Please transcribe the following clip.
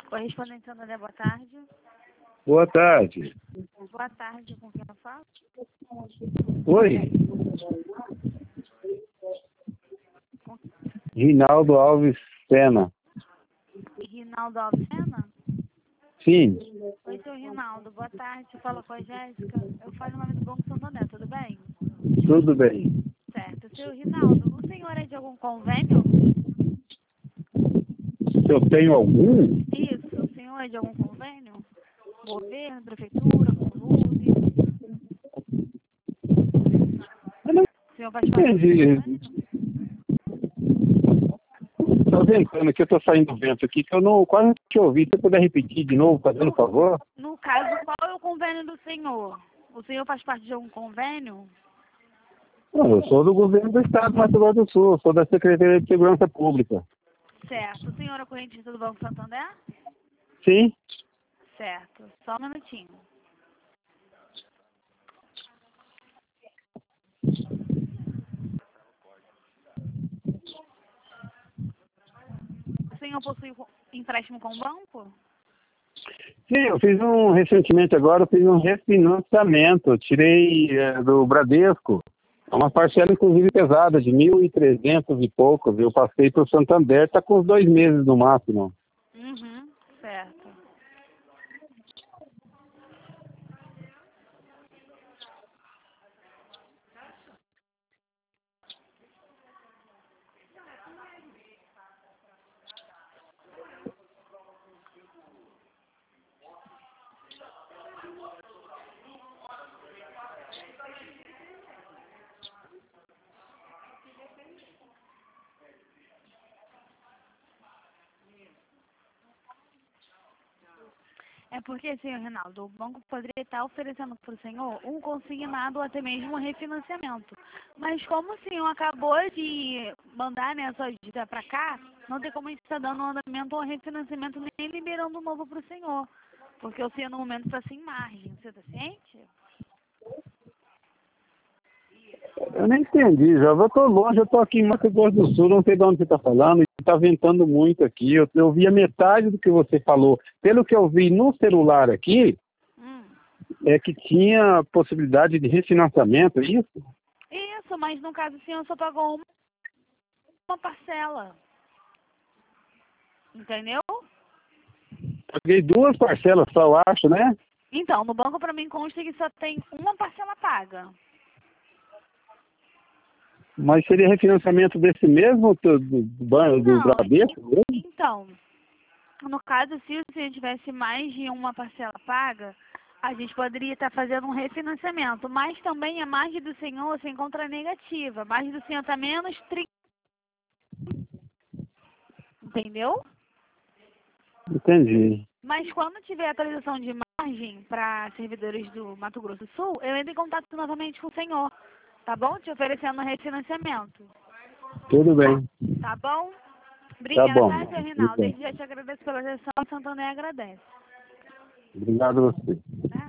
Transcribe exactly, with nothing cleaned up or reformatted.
Correspondente Santander, boa tarde. Boa tarde. Boa tarde, com quem eu falo? Oi. Rinaldo Alves Sena. Rinaldo Alves Sena? Sim. Oi, seu Rinaldo, boa tarde. Você fala com a Jéssica. Eu falo em nome do Banco Santander, tudo bem? Tudo bem. Certo. Seu Rinaldo, o senhor é de algum convênio? Se eu tenho algum? Isso, o senhor é de algum convênio? Governo, prefeitura, conlude? Eu não O senhor faz parte do entendi. convênio? Estou ventando aqui, eu estou saindo do vento aqui, que eu não quase te ouvi. Se você puder repetir de novo, fazendo favor? No caso, qual é o convênio do senhor? O senhor faz parte de algum convênio? Não, eu sou do governo do estado do Mato Grosso do Sul, eu sou da Secretaria de Segurança Pública. Certo. O senhor é correntista do Banco Santander? Sim? Certo. Só um minutinho. O senhor possui empréstimo com o banco? Sim, eu fiz um, recentemente agora, eu fiz um refinanciamento, eu tirei é, do Bradesco, é uma parcela inclusive pesada, de mil e trezentos e poucos, eu passei para o Santander, está com uns dois meses no máximo. Uhum, certo. É porque, senhor Reinaldo, o banco poderia estar oferecendo para o senhor um consignado ou até mesmo um refinanciamento. Mas como o senhor acabou de mandar, né, a sua dívida para cá, não tem como a gente estar dando um andamento ou um refinanciamento nem liberando um novo para o senhor. Porque o senhor no momento está sem margem. Você está ciente? Eu nem entendi, já eu estou longe, eu estou aqui em Mato Grosso do Sul, não sei de onde você está falando, está ventando muito aqui, eu, eu vi a metade do que você falou. Pelo que eu vi no celular aqui, Hum. é que tinha possibilidade de refinanciamento, é isso? Isso, mas no caso o senhor só pagou uma, uma parcela. Entendeu? Paguei duas parcelas só, eu acho, né? Então, no banco para mim consta que só tem uma parcela paga. Mas seria refinanciamento desse mesmo do, do, do, banco, do Não, Bradesco mesmo? então, no caso, se o senhor tivesse mais de uma parcela paga, a gente poderia estar fazendo um refinanciamento. Mas também a margem do senhor se encontra negativa. A margem do senhor está menos trinta. Entendeu? Entendi. Mas quando tiver atualização de margem para servidores do Mato Grosso do Sul, eu entro em contato novamente com o senhor. Tá bom? Te oferecendo um refinanciamento. Tudo bem. Tá bom? Tá Obrigada, bom. tá, seu Rinaldo? Então, Desde já te agradeço pela atenção. Santander agradece. obrigado a você.